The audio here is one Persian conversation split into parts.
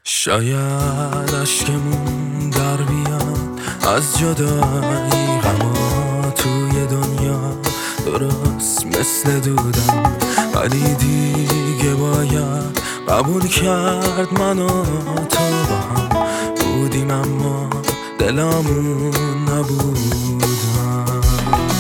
شاید اشکمون در بیاد از جدایی، غما توی دنیا درست مثل دودم، ولی دیگه باید قبول کرد من و تو با هم بودیم اما دلمون نبودم.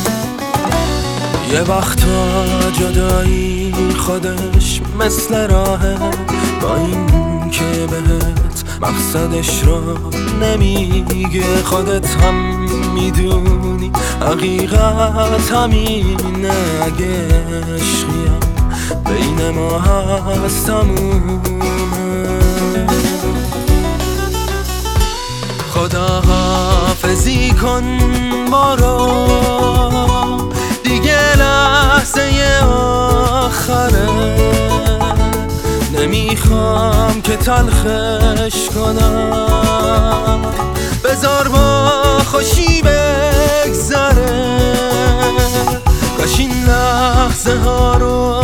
یه وقتا جدایی خودش مثل راهه، با این که بهت مقصدش رو نمیگه، خودت هم میدونی حقیقت همینه. اگه عشقیم بین ما هست تمومه. خدا حافظی کن ما رو، دیگه لحظه آخره، نمیخوام که تلخش کنم، بذار با خوشی بگذره. کاش این لحظه ها رو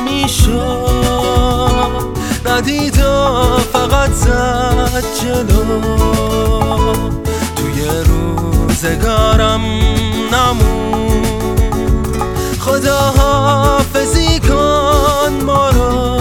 میشد ندید و فقط زد جلو، توی روزگارم نمون. خدا حافظی کن ما رو.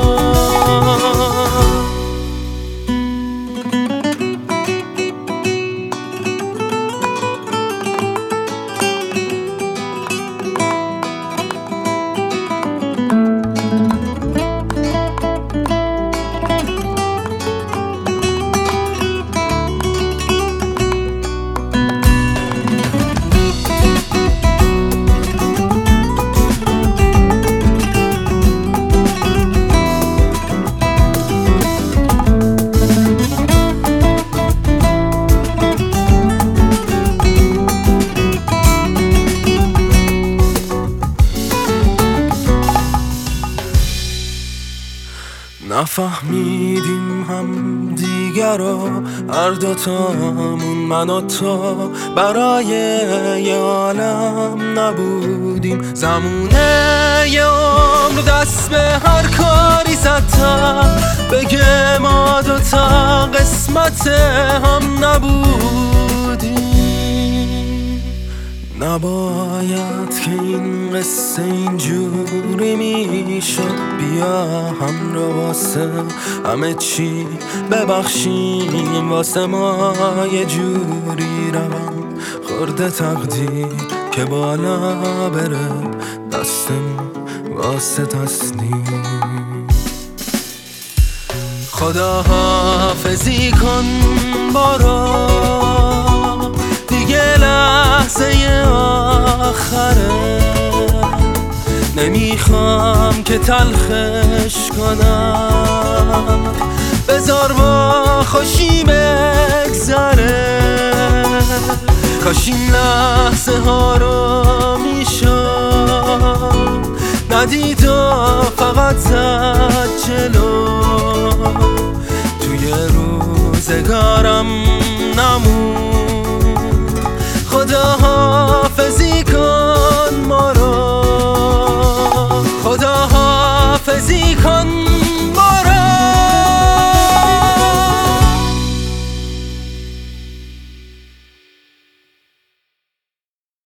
نفهمیدیم هم دیگر رو هر دوتامون، من و تو برای یه عالم نبودیم. زمونه یه عمر دست به هر کاری زدم، بگه ما دوتا قسمت هم نبودیم. نباید که این قصه اینجوری میشد، بیا هم رو واسه همه چی ببخشیم، واسه ما یه جوری روم خورده تقدیر که بالا بره دستمون واسه تسلیم. خدا حافظی کن برو، دیگه لحظه آخره، نمیخوام که تلخش کنم، بذار با خوشی بگذره. کاش این لحظه ها رو میشد ندید و فقط زد جلو، توی روزگارم نمون. خدا حافظی کن